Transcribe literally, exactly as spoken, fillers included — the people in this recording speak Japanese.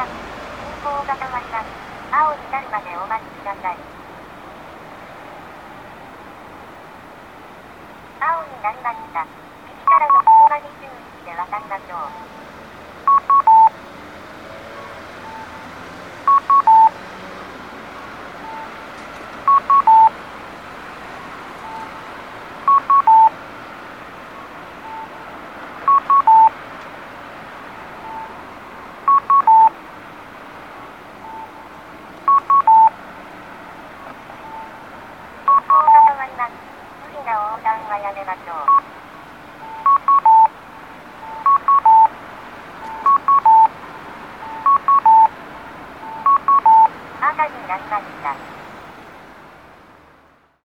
く、進行が変わります。青になるまでお待ちください。青になりました。右からの車に注意して渡りましょう。進行が変わります。無理な横断はやめましょう。